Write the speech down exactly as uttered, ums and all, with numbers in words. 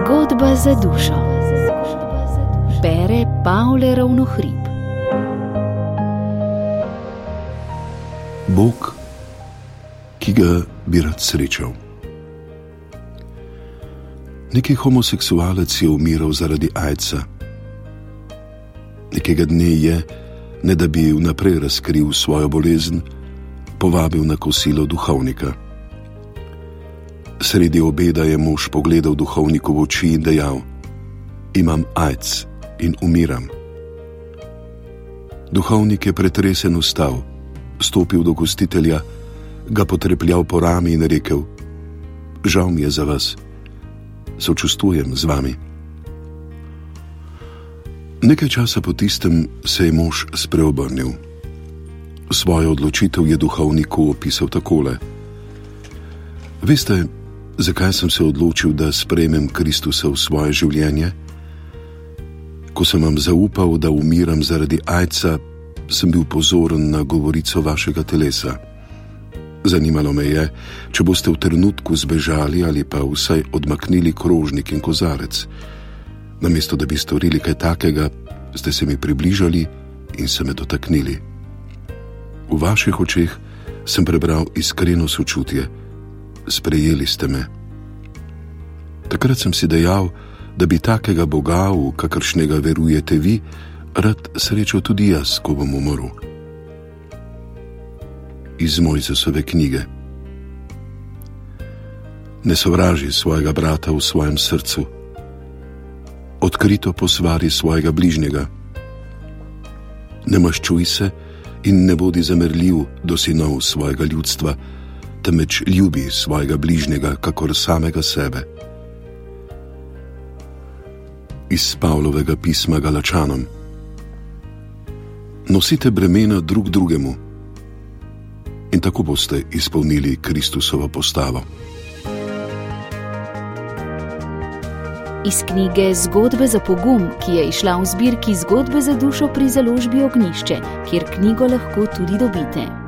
Zgodba za dušo. Bere Pavle Ravnohrib. Bog, ki ga bi rad srečal. Neki homoseksualec je umiral zaradi aidsa. Nekega dne je, ne da bi vnaprej razkril svojo bolezen, povabil na kosilo duhovnika. Sredi obeda je mož pogledal duhovniku v oči in dejal: imam aids in umiram. Duhovnik je pretresen vstal, stopil do gostitelja, ga potrepljal po rami in rekel: žal mi je za vas, sočustvujem z vami. Nekaj časa po tistem se je mož spreobrnil. Svojo odločitev je duhovniku opisal takole: veste, zakaj sem se odločil, da sprejmem Kristusa v svoje življenje? Ko sem vam zaupal, da umiram zaradi aidsa, sem bil pozoren na govorico vašega telesa. Zanimalo me je, če boste v trenutku zbežali ali pa vsaj odmaknili krožnik in kozarec. Namesto da bi storili kaj takega, ste se mi približali in se me dotaknili. V vaših očeh sem prebral iskreno sočutje. Sprejeli ste me. Takrat sem si dejal, da bi takega Boga, v kakršnega verujete vi, rad srečal tudi jaz, ko bom umrl. Iz Mojzesove knjige. Ne sovraži svojega brata v svojem srcu. Odkrito posvari svojega bližnjega. Ne maščuj se in ne bodi zamerljiv do sinov svojega ljudstva, temveč ljubi svojega bližnjega kakor samega sebe. Iz Pavlovega pisma Galačanom. Nosite bremena drug drugemu in tako boste izpolnili Kristusovo postavo. Iz knjige Zgodbe za pogum, ki je izšla v zbirki Zgodbe za dušo pri založbi Ognjišče, kjer knjigo lahko tudi dobite.